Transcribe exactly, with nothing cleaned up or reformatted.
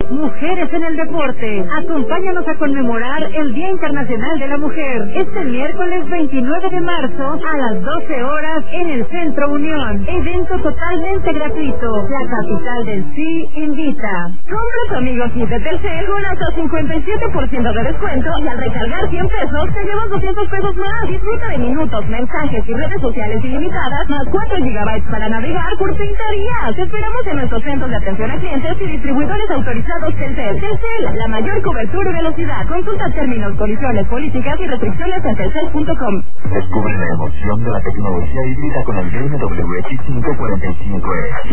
Mujeres en el Deporte. Acompáñanos a conmemorar el Día Internacional de la Mujer este miércoles veintinueve de marzo a las doce horas en el Centro Unión. Evento totalmente gratuito. La capital del sí invita. Compra tu amigo kit de Telcel con hasta cincuenta y siete por ciento de descuento y al recargar cien pesos te llevas doscientos pesos más. Disfruta de minutos, mensajes y redes sociales ilimitadas más cuatro gigabytes para navegar por treinta días. Te esperamos en nuestros centros de atención a clientes y distribuidores autorizados Telcel. Telcel, la mayor cobertura y velocidad. Consulta términos, condiciones, políticas y restricciones en telcel punto com. Descubre la emoción de la tecnología híbrida con el B M W X cinco cuarenta y cinco E.